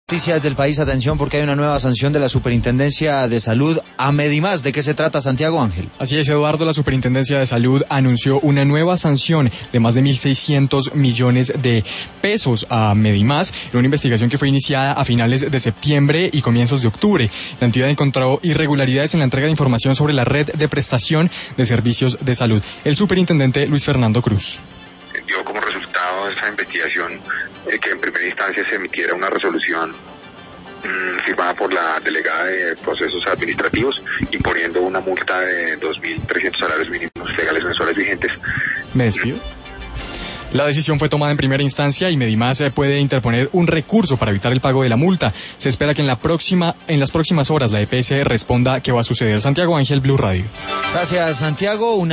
Noticias del país, atención porque hay una nueva sanción de la Superintendencia de Salud a Medimás. ¿De qué se trata, Santiago Ángel? Así es, Eduardo, la Superintendencia de Salud anunció una nueva sanción de más de 1.600 millones de pesos a Medimás en una investigación que fue iniciada a finales de septiembre y comienzos de octubre. La entidad encontró irregularidades en la entrega de información sobre la red de prestación de servicios de salud. El superintendente Luis Fernando Cruz. Dio como resultado de esa investigación que en primera instancia se emitiera una resolución firmada por la delegada de procesos administrativos, imponiendo una multa de 2.300 salarios mínimos legales mensuales vigentes. ¿Me despido? La decisión fue tomada en primera instancia y Medimás puede interponer un recurso para evitar el pago de la multa. Se espera que en las próximas horas la EPS responda qué va a suceder. Santiago Ángel, Blue Radio. Gracias, Santiago.